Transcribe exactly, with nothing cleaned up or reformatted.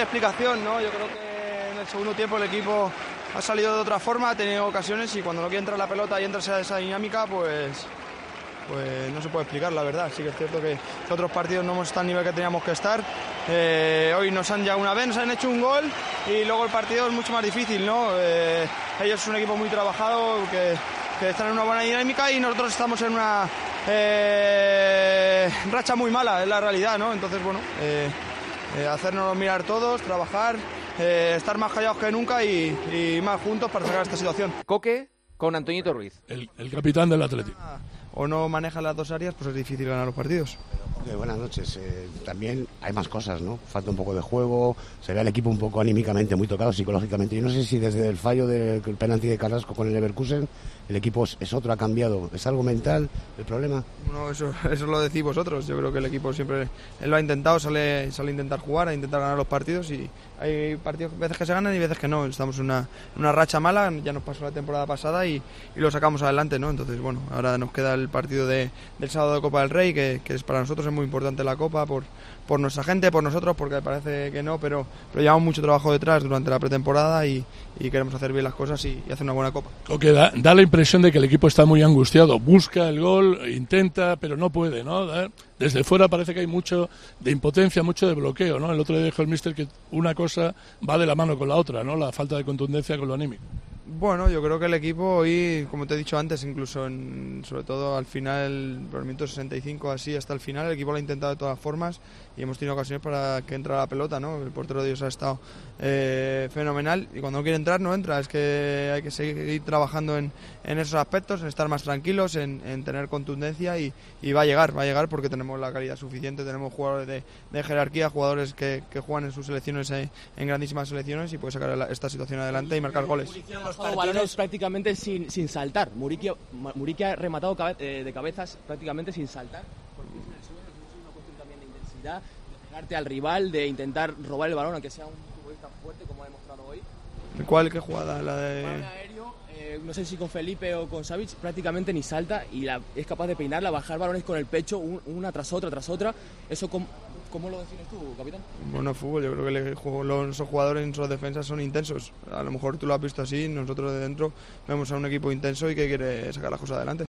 tiene explicación, ¿no? Yo creo que en el segundo tiempo el equipo ha salido de otra forma, ha tenido ocasiones y cuando no quiere entrar la pelota y entra esa, esa dinámica, pues, pues no se puede explicar, la verdad. Sí que es cierto que los otros partidos no hemos estado al nivel que teníamos que estar. Eh, hoy nos han ya una vez, nos han hecho un gol y luego el partido es mucho más difícil, ¿no? Eh, ellos son un equipo muy trabajado, que, que están en una buena dinámica y nosotros estamos en una eh, racha muy mala, es la realidad, ¿no? Entonces, bueno, eh, eh, hacernos mirar todos, trabajar. Eh, estar más callados que nunca y, y más juntos para sacar esta situación. Coque con Antoñito Ruiz. El, el capitán del Atlético. O no maneja las dos áreas, pues es difícil ganar los partidos. Okay, buenas noches. Eh, también hay más cosas, ¿no? Falta un poco de juego, se ve al equipo un poco anímicamente muy tocado, psicológicamente. Yo no sé si desde el fallo del penalti de Carrasco con el Leverkusen, el equipo es, es otro, ha cambiado. ¿Es algo mental el problema? No, eso, eso lo decís vosotros. Yo creo que el equipo siempre él lo ha intentado, sale, sale a intentar jugar, a intentar ganar los partidos y hay partidos, veces que se ganan y veces que no. Estamos en una, una racha mala, ya nos pasó la temporada pasada y, y lo sacamos adelante, ¿no? Entonces, bueno, ahora nos queda el partido de, del sábado de Copa del Rey, que, que es para nosotros es muy importante la Copa, por, por nuestra gente, por nosotros, porque parece que no, pero, pero llevamos mucho trabajo detrás durante la pretemporada y, y queremos hacer bien las cosas y, y hacer una buena Copa. Ok, da, da la impresión de que el equipo está muy angustiado, busca el gol, intenta, pero no puede, ¿no? Desde fuera parece que hay mucho de impotencia, mucho de bloqueo, ¿no? El otro día dijo el míster que una cosa va de la mano con la otra, ¿no? La falta de contundencia con lo anímico. Bueno, yo creo que el equipo hoy, como te he dicho antes, incluso en, sobre todo al final, por el minuto sesenta y cinco así hasta el final, el equipo lo ha intentado de todas formas y hemos tenido ocasiones para que entrara la pelota, ¿no? El portero de ellos ha estado eh, fenomenal y cuando no quiere entrar no entra, es que hay que seguir trabajando en, en esos aspectos, en estar más tranquilos, en, en tener contundencia y, y va a llegar, va a llegar porque tenemos la calidad suficiente, tenemos jugadores de, de jerarquía, jugadores que, que juegan en sus selecciones, en, en grandísimas selecciones y puede sacar esta situación adelante y marcar goles. Partidos... balones prácticamente sin, sin saltar. Muriqui, Muriqui ha rematado cabe, eh, de cabezas prácticamente sin saltar. Porque es en el suelo, es una cuestión también de intensidad, de pegarte al rival, de intentar robar el balón, aunque sea un futbolista fuerte como ha demostrado hoy. ¿Cuál? ¿Qué jugada? La de... El aéreo, eh, no sé si con Felipe o con Savic, prácticamente ni salta y la, es capaz de peinarla, bajar balones con el pecho, un, una tras otra, tras otra. Eso con... ¿Cómo lo defines tú, capitán? Bueno, fútbol, yo creo que el juego, los, esos jugadores en sus defensas son intensos. A lo mejor tú lo has visto así, nosotros de dentro vemos a un equipo intenso y que quiere sacar las cosas adelante.